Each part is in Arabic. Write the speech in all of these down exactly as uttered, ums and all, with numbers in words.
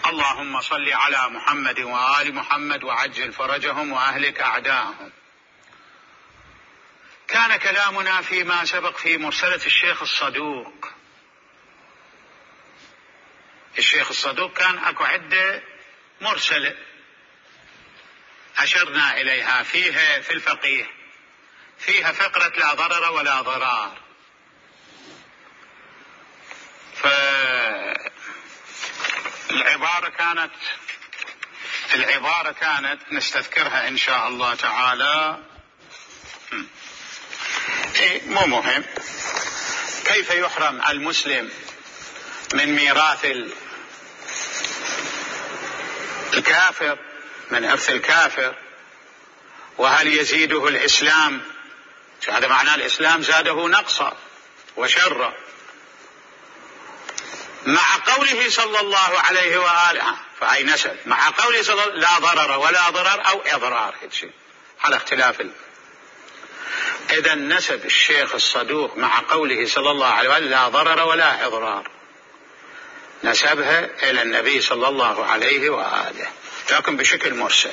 اللهم صل على محمد وآل محمد وعجل فرجهم وأهلك أعداءهم. كان كلامنا فيما سبق في مرسلة الشيخ الصدوق. الشيخ الصدوق كان أكو عدة مرسلة أشرنا إليها فيها في الفقيه، فيها فقرة لا ضرر ولا ضرار. فالعبارة كانت العبارة كانت نستذكرها إن شاء الله تعالى. إيه مو مهم. كيف يحرم المسلم من ميراث الكافر، من إرث الكافر؟ وهل يزيده الإسلام؟ هذا معناه الإسلام زاده نقصا وشرا. مع قوله صلى الله عليه وآله فأي نسب، مع قوله صلى الله لا ضرر ولا ضرر أو إضرار، على اختلاف ال... إذا نسب الشيخ الصدوق مع قوله صلى الله عليه وآله لا ضرر ولا إضرار نسبها إلى النبي صلى الله عليه وآله، لكن بشكل مرسل.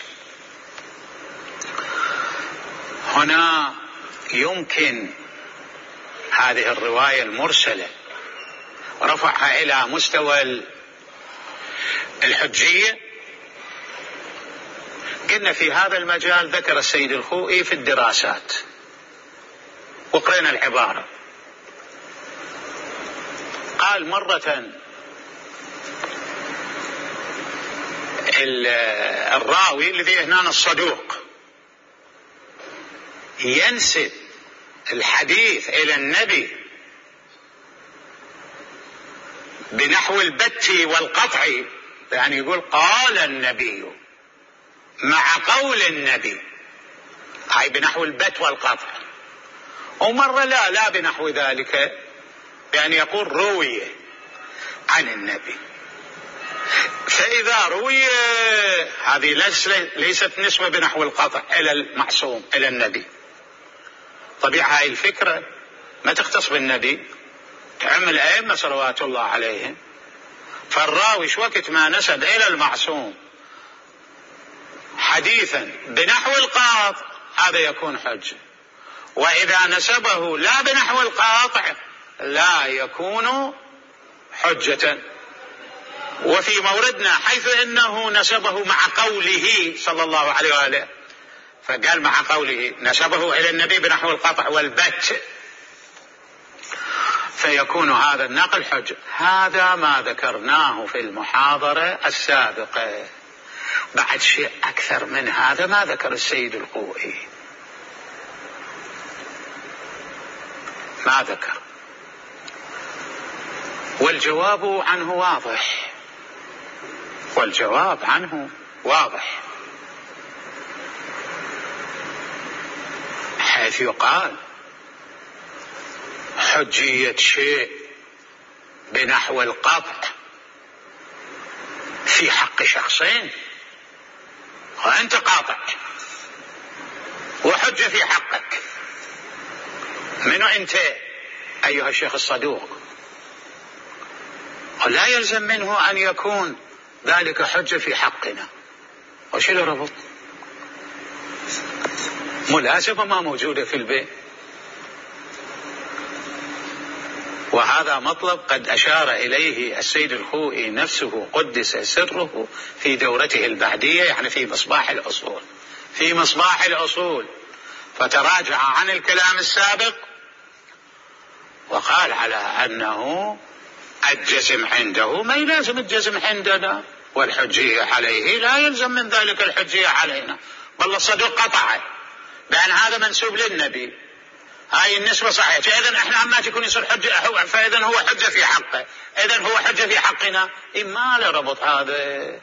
هنا يمكن هذه الرواية المرسلة رفعها إلى مستوى الحجية. كنا في هذا المجال ذكر السيد الخوئي في الدراسات وقرأنا العبارة. قال مرة الراوي الذي هنا الصدوق ينسب الحديث إلى النبي بنحو البت والقطع، يعني يقول قال النبي مع قول النبي، هاي بنحو البت والقطع. ومرة لا لا بنحو ذلك، يعني يقول روي عن النبي. فإذا روي هذه ليست نسبة بنحو القطع إلى المعصوم إلى النبي. طبيعة هاي الفكرة ما تختص بالنبي، تعم الأئمة صلوات الله عليهم. فالراوي وقت ما نسب إلى المعصوم حديثا بنحو القاطع هذا يكون حجة، وإذا نسبه لا بنحو القاطع لا يكون حجة. وفي موردنا حيث إنه نسبه مع قوله صلى الله عليه وآله، فقال مع قوله نسبه إلى النبي بنحو القطع والبت، فيكون هذا النقل حجة. هذا ما ذكرناه في المحاضرة السابقة. بعد شيء أكثر من هذا ما ذكر السيد الخوئي، ما ذكر، والجواب عنه واضح، والجواب عنه واضح، حيث يقال حجية شيء بنحو القطع في حق شخصين، وأنت قاطع وحجة في حقك. منو أنت أيها الشيخ الصدوق؟ ولا يلزم منه أن يكون ذلك حجة في حقنا. وش الربط؟ ملازمة ما موجودة في البيت. وهذا مطلب قد أشار إليه السيد الخوئي نفسه قدس سره في دورته البعدية، يعني في مصباح الأصول، في مصباح الأصول، فتراجع عن الكلام السابق وقال على أنه الجزم عنده ما يلازم الجزم عندنا، والحجية عليه لا يلزم من ذلك الحجية علينا. والله الصدوق قطع بأن هذا منسوب للنبي، هاي النسبة صحيحة، فإذا احنا ما تكون يصير حجة، فإذا هو حجة في حقه، إذا هو حجة في حقنا. ما له ربط هذا،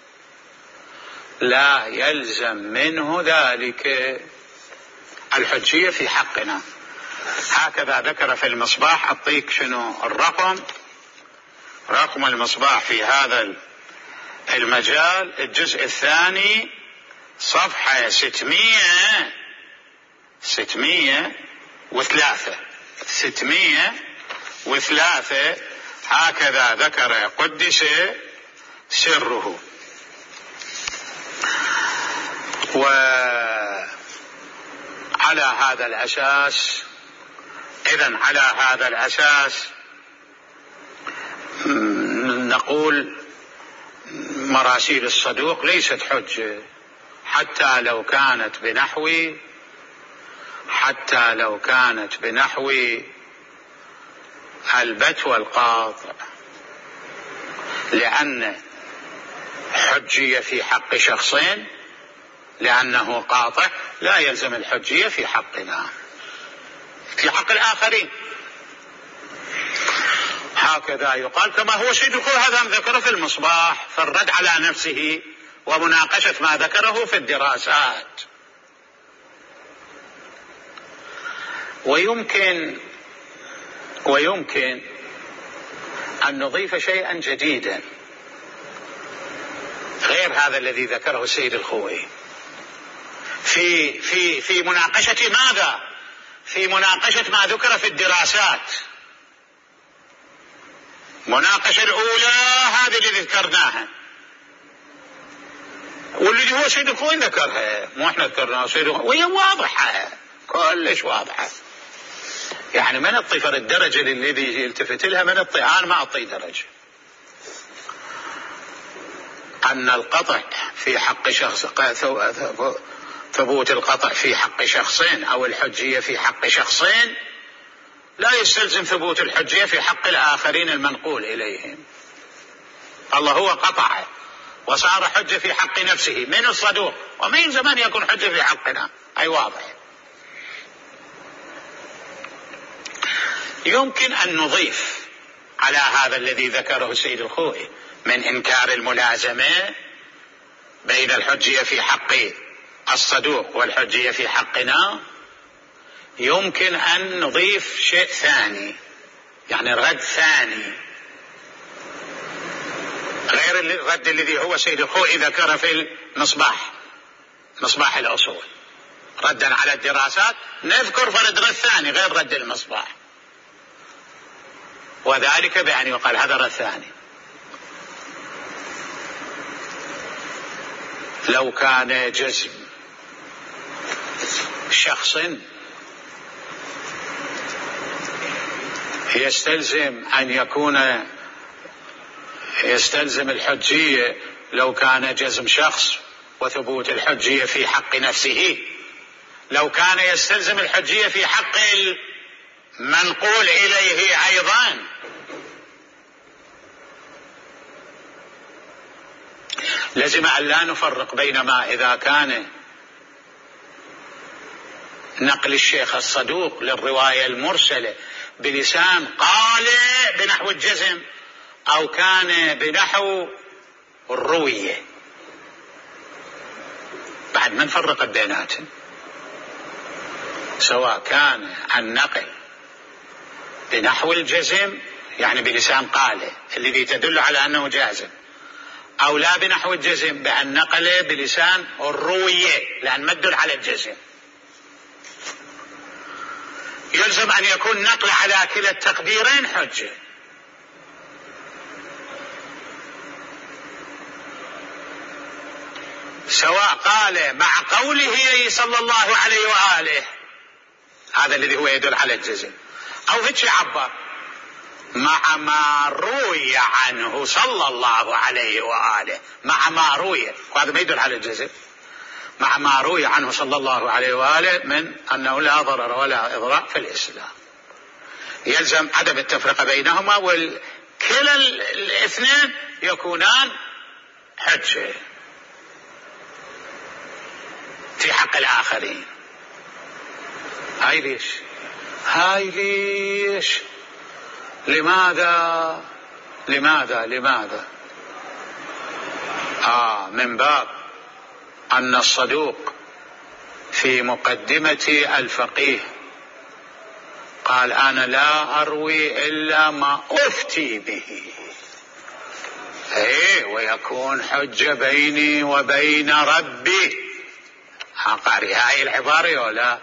لا يلزم منه ذلك الحجية في حقنا. هكذا ذكر في المصباح. أعطيك شنو الرقم، رقم المصباح في هذا المجال، الجزء الثاني صفحة ستمية ستمية وثلاثة ستمية وثلاثة. هكذا ذكر قدس سره. وعلى هذا الأساس إذن على هذا الأساس نقول مراسيل الصدوق ليست حجة، حتى لو كانت بنحو حتى لو كانت بنحو البت والقاطع، لأن حجية في حق شخصين لأنه قاطع لا يلزم الحجية في حقنا في حق الآخرين. هكذا يقال كما هو سيد الخوئي هذا ذكره في المصباح في الرد على نفسه ومناقشة ما ذكره في الدراسات. ويمكن ويمكن أن نضيف شيئا جديدا غير هذا الذي ذكره السيد الخوئي في في في مناقشة ماذا؟ في مناقشة ما ذكر في الدراسات. مناقشة الأولى هذه اللي ذكرناها والذي هو سيد الخوئي ذكرها، مو احنا ذكرناها سيد الخوئي، وهي واضحة كلش واضحة. يعني من الطفر الدرجة الذي يلتفت لها من الطعان ما أعطي درجة. أن القطع في حق شخص ثبوت القطع في حق شخصين أو الحجية في حق شخصين لا يستلزم ثبوت الحجية في حق الآخرين المنقول إليهم. الله هو قطع وصار حجة في حق نفسه من الصدوق، وما يلزم أن يكون حجة في حقنا. أي واضح. يمكن أن نضيف على هذا الذي ذكره السيد الخوئي من إنكار الملازمة بين الحجية في حق الصدوق والحجية في حقنا، يمكن أن نضيف شيء ثاني، يعني رد ثاني غير الرد الذي هو السيد الخوئي ذكره في المصباح مصباح الأصول ردا على الدراسات. نذكر فرد رد ثاني غير رد المصباح، وذلك بأن يقال هذا رد ثاني: لو كان جسم شخص يستلزم أن يكون يستلزم الحجية، لو كان جسم شخص وثبوت الحجية في حق نفسه، لو كان يستلزم الحجية في حق المنقول إليه أيضا، لازم أن لا نفرق بين ما إذا كان نقل الشيخ الصدوق للرواية المرسلة بلسان قال بنحو الجزم أو كان بنحو الروية، بعد ما نفرق بيناتهم، سواء كان النقل بنحو الجزم يعني بلسان قال الذي تدل على أنه جازم، أو لا بنحو الجزم بأن نقل بلسان الروية لأن ما تدل على الجزم. يلزم أن يكون نقل على كلا التقديرين حجة. سواء قال مع قوله صلى الله عليه وآله، هذا الذي هو يدل على الجزم، أو هيك عبر مع ما روي عنه صلى الله عليه وآله، مع ما روي، وهذا ما يدل على الجزم، مع ما روي عنه صلى الله عليه وآله من أنه لا ضرر ولا إضرار في الإسلام. يلزم عدم التفرقة بينهما، وكلا الاثنين يكونان حجة في حق الآخرين. هاي ليش هاي ليش لماذا لماذا لماذا آه من باب أن الصدوق في مقدمة الفقيه قال أنا لا أروي إلا ما أفتي به، إيه ويكون حجة بيني وبين ربي. أقرأ هاي العبارة ولا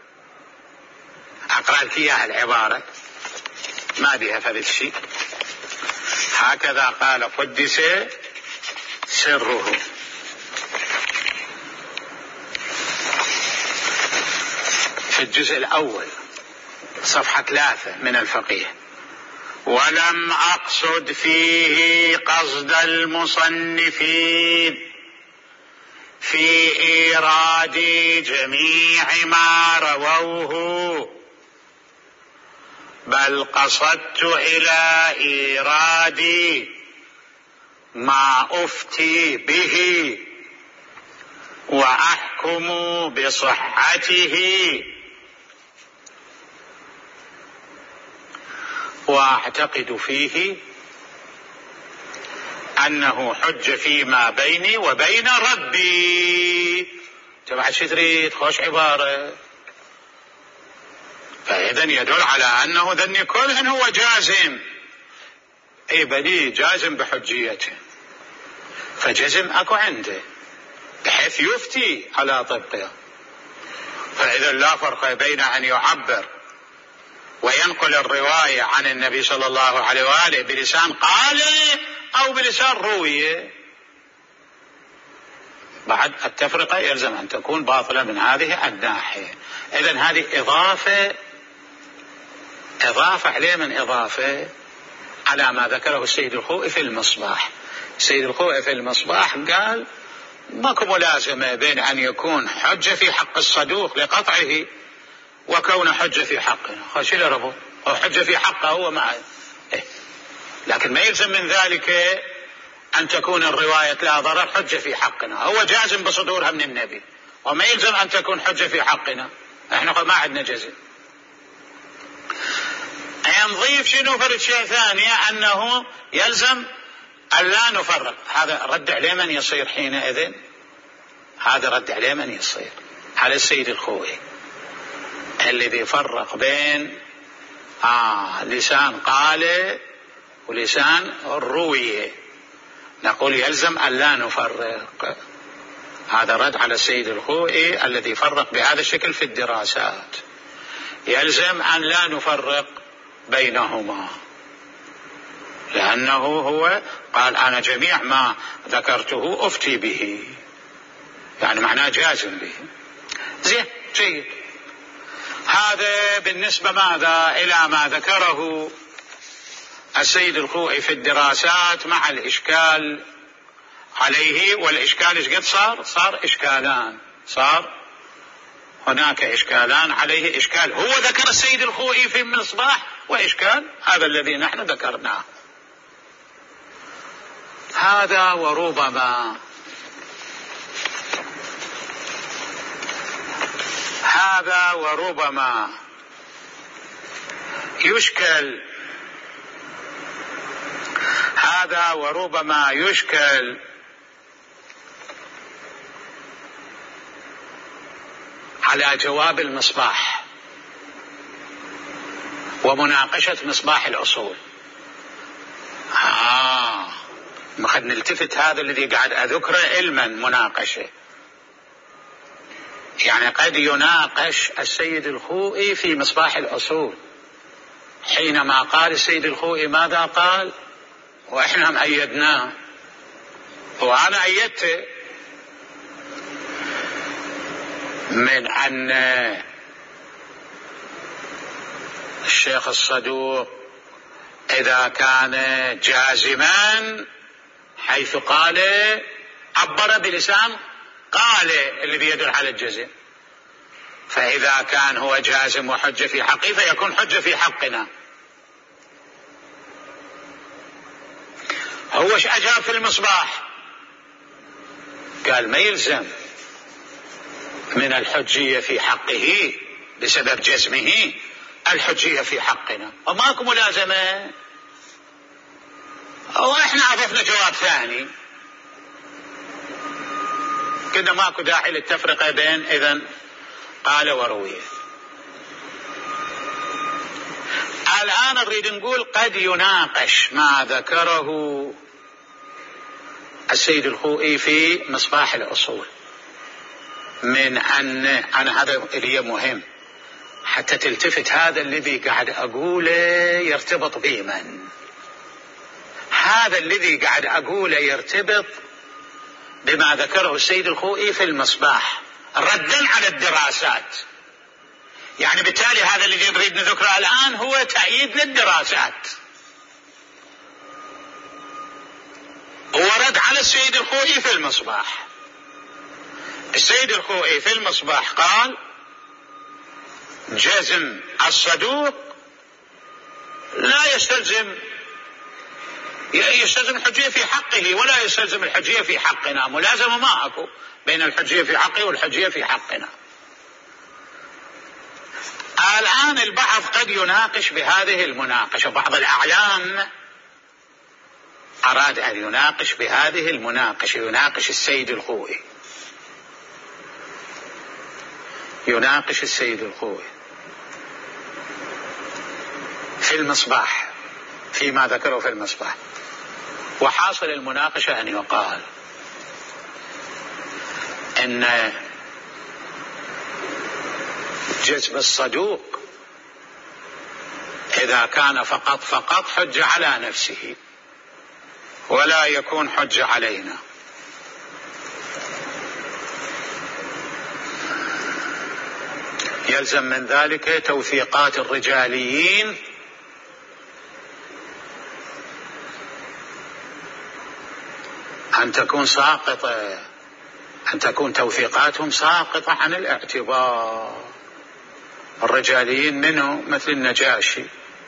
أقرأ لك إياها العبارة ما بها فهذا الشيء. هكذا قال قدس سره. في الجزء الأول صفحة ثلاثة من الفقيه: ولم أقصد فيه قصد المصنفين في إيراد جميع ما رووه، بل قصدت إلى إيراد ما أفتي به وأحكم بصحته، وأعتقد فيه أنه حج فيما بيني وبين ربي. تبع شو تريد؟ خوش عبارة. فإذن يدل على أنه ذني كلهن هو جازم، أي بلي جازم بحجيته، فجزم أكو عنده بحيث يفتي على طبقه. فإذا لا فرق بين أن يعبر وينقل الرواية عن النبي صلى الله عليه وآله بلسان قال أو بلسان روية. بعد التفرقة يلزم أن تكون باطلة من هذه الناحية. إذن هذه إضافة إضافة عليه من إضافة على ما ذكره السيد الخوئي في المصباح. السيد الخوئي في المصباح قال ماكو ملازمة بين أن يكون حجة في حق الصدوق لقطعه وكون حجة في حقنا. خشي لربه أو حجة في حقه هو معه إيه. لكن ما يلزم من ذلك أن تكون الرواية لا ضرر حجة في حقنا. هو جازم بصدورها من النبي، وما يلزم أن تكون حجة في حقنا. احنا ما عندنا جزم. نضيف شنو فرد شيء ثاني، أنه يلزم أن لا نفرق. هذا رد عليه من يصير حينئذ؟ هذا رد عليه من يصير؟ على السيد الخوئي الذي فرق بين آه لسان قال ولسان الروية. نقول يلزم أن لا نفرق. هذا رد على السيد الخوئي الذي فرق بهذا الشكل في الدراسات. يلزم أن لا نفرق بينهما، لأنه هو قال أنا جميع ما ذكرته أفتي به، يعني معناه جازم به. زين جيد. هذا بالنسبة ماذا إلى ما ذكره السيد الخوئي في الدراسات مع الإشكال عليه. والإشكال إيش قد صار؟ صار إشكالان. صار هناك إشكالان عليه. إشكال هو ذكر السيد الخوئي في المصباح، وإشكال هذا الذي نحن ذكرناه. هذا وربما هذا وربما يشكل هذا وربما يشكل على جواب المصباح ومناقشة مصباح الأصول. آه ما خد نلتفت هذا الذي قاعد أذكره علما مناقشة. يعني قد يناقش السيد الخوئي في مصباح الأصول حينما قال السيد الخوئي ماذا قال وإحنا مأيدناه وأنا أيدته من أن الشيخ الصدوق إذا كان جازما حيث قال عبر بلسان قال الذي يدل على الجزم، فإذا كان هو جازم وحجة في حقه فيكون حجة في حقنا. هو ايش أجاب في المصباح؟ قال ما يلزم من الحجية في حقه بسبب جزمه الحجية في حقنا، وماكو ملازمة. واحنا أضفنا جواب ثاني، كنا ماكو داعي للتفرقة بين إذن قال ورويه. الآن نريد نقول قد يناقش ما ذكره السيد الخوئي في مصباح الأصول من أن أنا هذا اللي مهم حتى تلتفت هذا الذي قاعد أقوله يرتبط بمن. هذا الذي قاعد أقوله يرتبط بما ذكره السيد الخوئي في المصباح ردا على الدراسات. يعني بالتالي هذا الذي نريد نذكره الآن هو تأييد للدراسات، ورد على السيد الخوئي في المصباح. السيد الخوئي في المصباح قال: جزم الصدوق لا يستلزم يستلزم الحجية في حقه ولا يستلزم الحجية في حقنا، ملازمة ما أكو بين الحجية في حقه والحجية في حقنا. الآن البعض قد يناقش بهذه المناقشة، بعض الأعلام أراد أن يناقش بهذه المناقشة، يناقش السيد الخوئي يناقش السيد الخوئي في المصباح فيما ذكره في المصباح. وحاصل المناقشة أن يقال أن جزم الصدوق إذا كان فقط فقط حجة على نفسه ولا يكون حجة علينا. يلزم من ذلك توثيقات الرجاليين أن تكون ساقطة، أن تكون توثيقاتهم ساقطة عن الاعتبار. الرجاليين منه مثل النجاشي،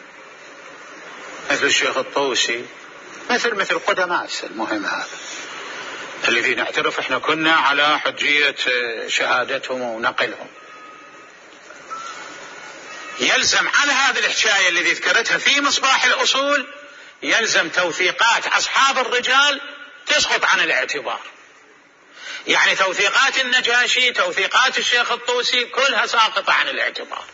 مثل الشيخ الطوسي، مثل مثل قدماء. المهم هذا الذي نعترف احنا كنا على حجية شهادتهم ونقلهم. يلزم على هذه الحكاية الذي ذكرتها في مصباح الأصول، يلزم توثيقات أصحاب الرجال تسقط عن الاعتبار. يعني توثيقات النجاشي، توثيقات الشيخ الطوسي، كلها ساقطة عن الاعتبار.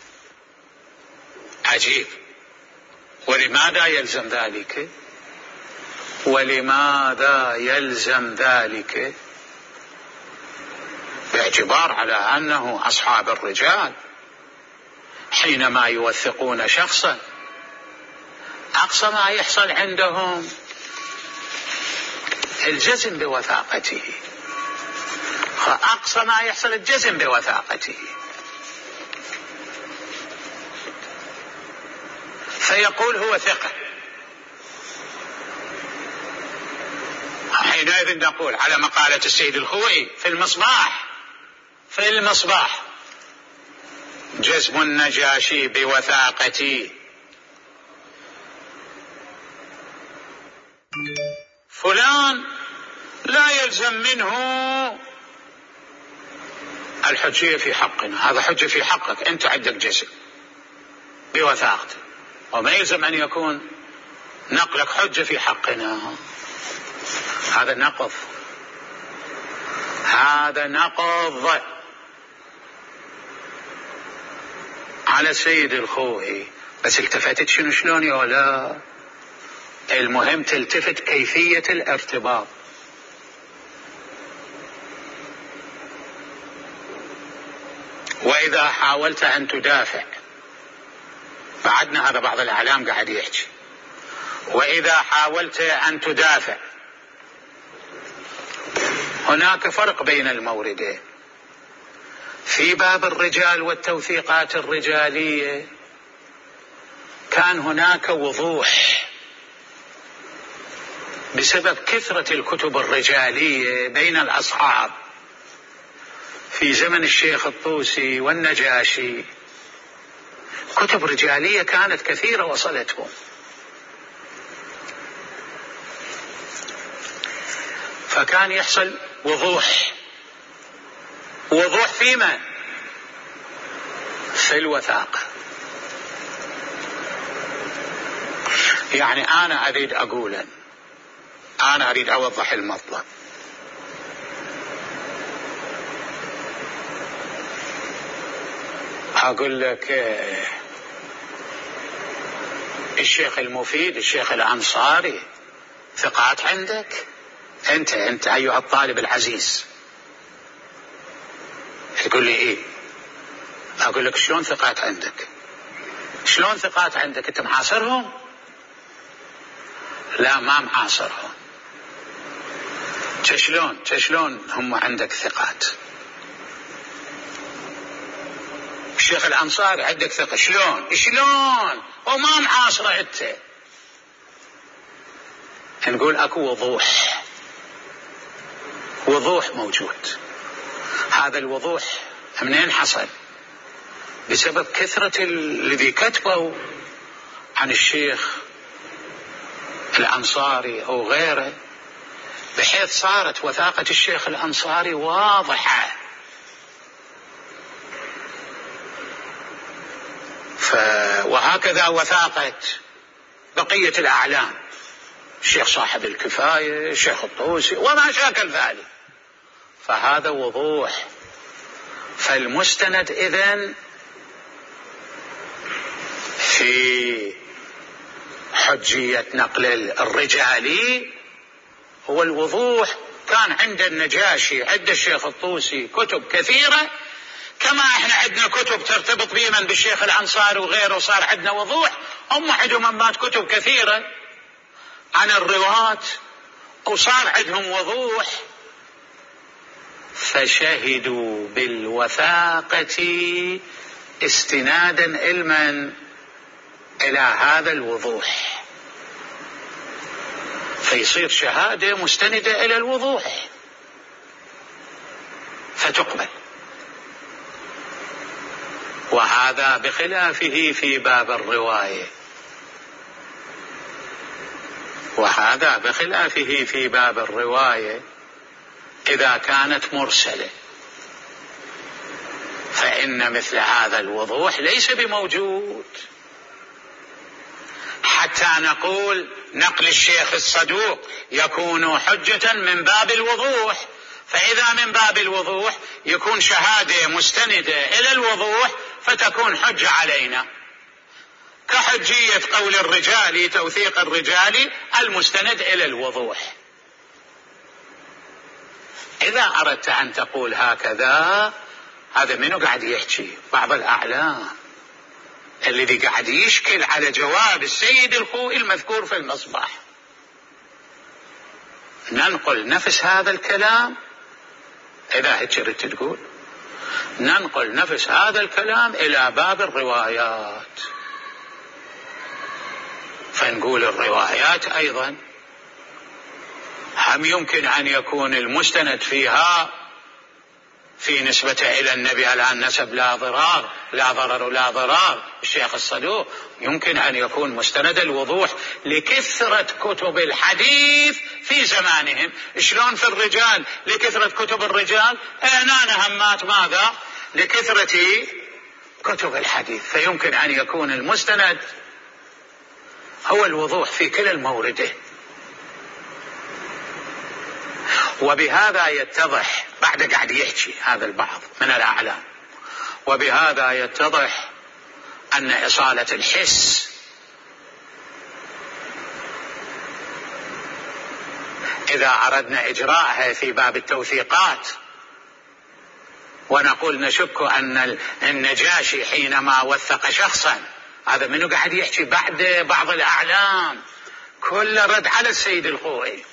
عجيب. ولماذا يلزم ذلك؟ ولماذا يلزم ذلك؟ باعتبار على أنه أصحاب الرجال حينما يوثقون شخصا أقصى ما يحصل عندهم الجزم بوثاقته، أقصى ما يحصل الجزم بوثاقته. فيقول هو ثقة. حينئذ نقول على مقالة السيد الخوئي في المصباح في المصباح جزم النجاشي بوثاقتي فلان لا يلزم منه الحجية في حقنا. هذا حجة في حقك، أنت عندك جزم بوثاقته، وما يلزم أن يكون نقلك حجة في حقنا. هذا نقض هذا نقض على سيد الخوئي. بس التفتت شنو شلون يا ولا؟ المهم تلتفت كيفية الارتباط. وإذا حاولت أن تدافع، بعدنا هذا بعض الأعلام قاعد يحكي، وإذا حاولت أن تدافع، هناك فرق بين الموردين. في باب الرجال والتوثيقات الرجالية كان هناك وضوح بسبب كثرة الكتب الرجالية بين الأصحاب في زمن الشيخ الطوسي والنجاشي. كتب رجالية كانت كثيرة وصلتهم، فكان يحصل وضوح. وضوح في من؟ في الوثاقة. يعني أنا أريد أقولا أنا أريد أوضح المطلب. أقول لك الشيخ المفيد، الشيخ الأنصاري، ثقات عندك أنت أنت أيها الطالب العزيز. تقول لي إيه؟ أقول لك شلون ثقات عندك؟ شلون ثقات عندك؟ أنت معاصرهم؟ لا، ما معاصرهم. شلون شلون هم عندك ثقات؟ الشيخ الأنصاري عندك ثقة، شلون شلون وما معاصرة انت؟ نقول اكو وضوح، وضوح موجود. هذا الوضوح منين حصل؟ بسبب كثرة الذي كتبوا عن الشيخ الأنصاري أو غيره، بحيث صارت وثاقة الشيخ الأنصاري واضحة. ف... وهكذا وثاقة بقية الأعلام، الشيخ صاحب الكفاية، الشيخ الطوسي وما شاكل ذلك. فهذا وضوح. فالمستند إذن في حجية نقل الرجالي هو الوضوح. كان عند النجاشي، عند الشيخ الطوسي كتب كثيرة، كما احنا عندنا كتب ترتبط بيمن بالشيخ الأنصاري وغيره، صار عندنا وضوح. هم عندهم أمات كتب كثيرة عن الرواة وصار عندهم وضوح، فشهدوا بالوثاقة استنادا علما إلى هذا الوضوح، فيصير شهادة مستندة إلى الوضوح فتقبل. وهذا بخلافه في باب الرواية، وهذا بخلافه في باب الرواية إذا كانت مرسلة، فإن مثل هذا الوضوح ليس بموجود حتى نقول نقل الشيخ الصدوق يكون حجة من باب الوضوح. فإذا من باب الوضوح يكون شهادة مستندة إلى الوضوح فتكون حجة علينا، كحجية قول الرجال، توثيق الرجال المستند إلى الوضوح. إذا أردت أن تقول هكذا، هذا منو قاعد يحكي؟ بعض الأعلام الذي قاعد يشكل على جواب السيد الخوئي المذكور في المصباح. ننقل نفس هذا الكلام، إذا هيك ردت تقول ننقل نفس هذا الكلام إلى باب الروايات، فنقول الروايات أيضا هم يمكن أن يكون المستند فيها في نسبته إلى النبي الآن نسب لا ضرار، لا ضرر ولا ضرار. الشيخ الصدوق يمكن أن يكون مستند الوضوح لكثرة كتب الحديث في زمانهم. شلون في الرجال لكثرة كتب الرجال، هنا همات ماذا؟ لكثرة كتب الحديث. فيمكن أن يكون المستند هو الوضوح في كلا الموردين. وبهذا يتضح، بعد قاعد يحكي هذا البعض من الأعلام، وبهذا يتضح أن إصالة الحس إذا أردنا إجراءها في باب التوثيقات ونقول نشك أن النجاشي حينما وثق شخصا، هذا منو قاعد يحكي؟ بعد بعض الأعلام كل رد على السيد الخوئي.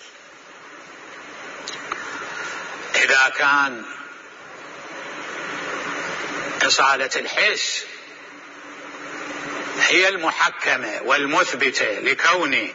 إذا كان إصالة الحس هي المحكمة والمثبتة لكون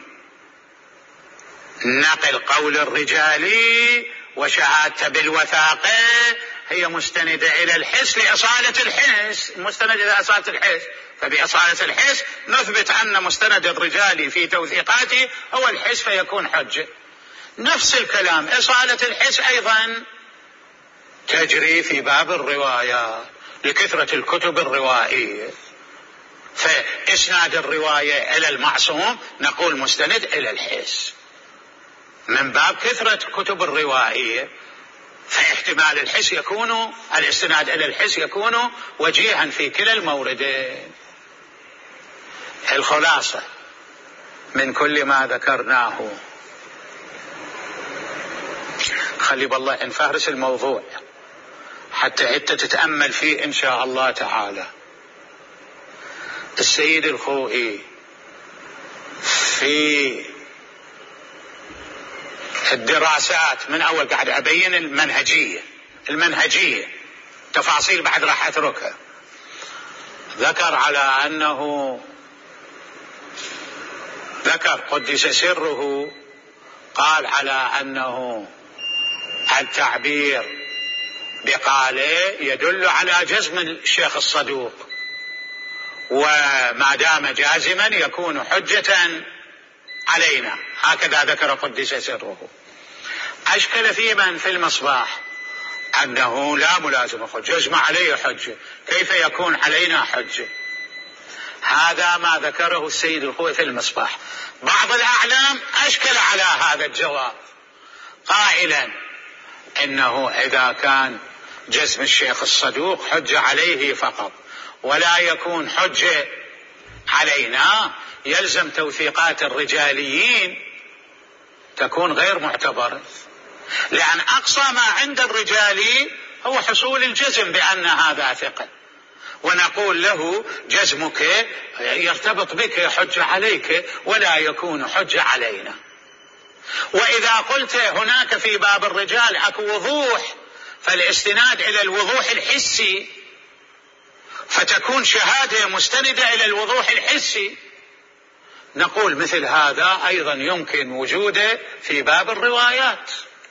نقل قول الرجالي وشهادته بالوثاقة هي مستندة إلى الحس لإصالة الحس، مستند إلى إصالة الحس، فبإصالة الحس نثبت أن مستند الرجالي في توثيقاته هو الحس فيكون حجة. نفس الكلام إصالة الحس أيضا تجري في باب الرواية لكثرة الكتب الروائية، فإسناد الرواية إلى المعصوم نقول مستند إلى الحس من باب كثرة كتب الروائية، فاحتمال الحس يكون الاستناد إلى الحس يكون وجيها في كلا الموردين. الخلاصة من كل ما ذكرناه، خلي بالله نفهرس الموضوع حتى انت تتأمل فيه إن شاء الله تعالى. السيد الخوئي في الدراسات من أول قاعد أبين المنهجية المنهجية تفاصيل بعد راح أتركها. ذكر على أنه ذكر قدس سره قال على أنه التعبير بقاله يدل على جزم الشيخ الصدوق، وما دام جازما يكون حجة علينا، هكذا ذكر قدس سره. أشكل في من في المصباح أنه لا ملازم حجة، جزم عليه حجة، كيف يكون علينا حجة؟ هذا ما ذكره السيد الخوئي في المصباح. بعض الأعلام أشكل على هذا الجواب قائلا إنه إذا كان جزم الشيخ الصدوق حجة عليه فقط ولا يكون حجة علينا، يلزم توثيقات الرجاليين تكون غير معتبرة، لأن أقصى ما عند الرجالي هو حصول الجزم بأن هذا ثقة، ونقول له جزمك يرتبط بك حجة عليك ولا يكون حجة علينا. وإذا قلت هناك في باب الرجال أكو وضوح، فالاستناد إلى الوضوح الحسي، فتكون شهادة مستندة إلى الوضوح الحسي، نقول مثل هذا أيضا يمكن وجوده في باب الروايات.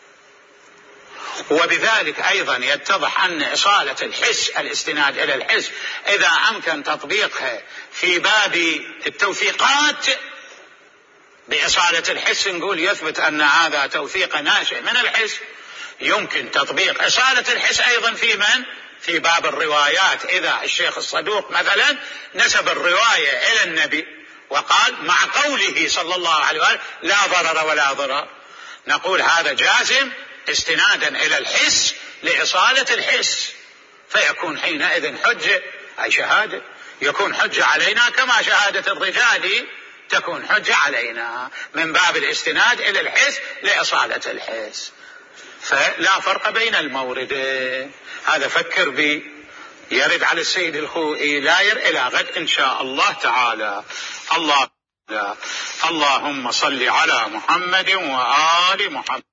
وبذلك أيضا يتضح أن إصالة الحس، الاستناد إلى الحس، إذا أمكن تطبيقها في باب التوثيقات بإصالة الحس، نقول يثبت أن هذا توثيق ناشئ من الحس، يمكن تطبيق إصالة الحس أيضا في من؟ في باب الروايات. إذا الشيخ الصدوق مثلا نسب الرواية إلى النبي وقال مع قوله صلى الله عليه وسلم لا ضرر ولا ضرر، نقول هذا جازم استنادا إلى الحس لإصالة الحس، فيكون حينئذ حجة، أي شهادة يكون حجة علينا كما شهادة الرجال تكون حجة علينا من باب الاستناد إلى الحس لإصالة الحس. فلا فرق بين الموردين. هذا فكر بي، يرد على السيد الخوئي لا ير إلى غد إن شاء الله تعالى. الله اللهم صل على محمد وآل محمد.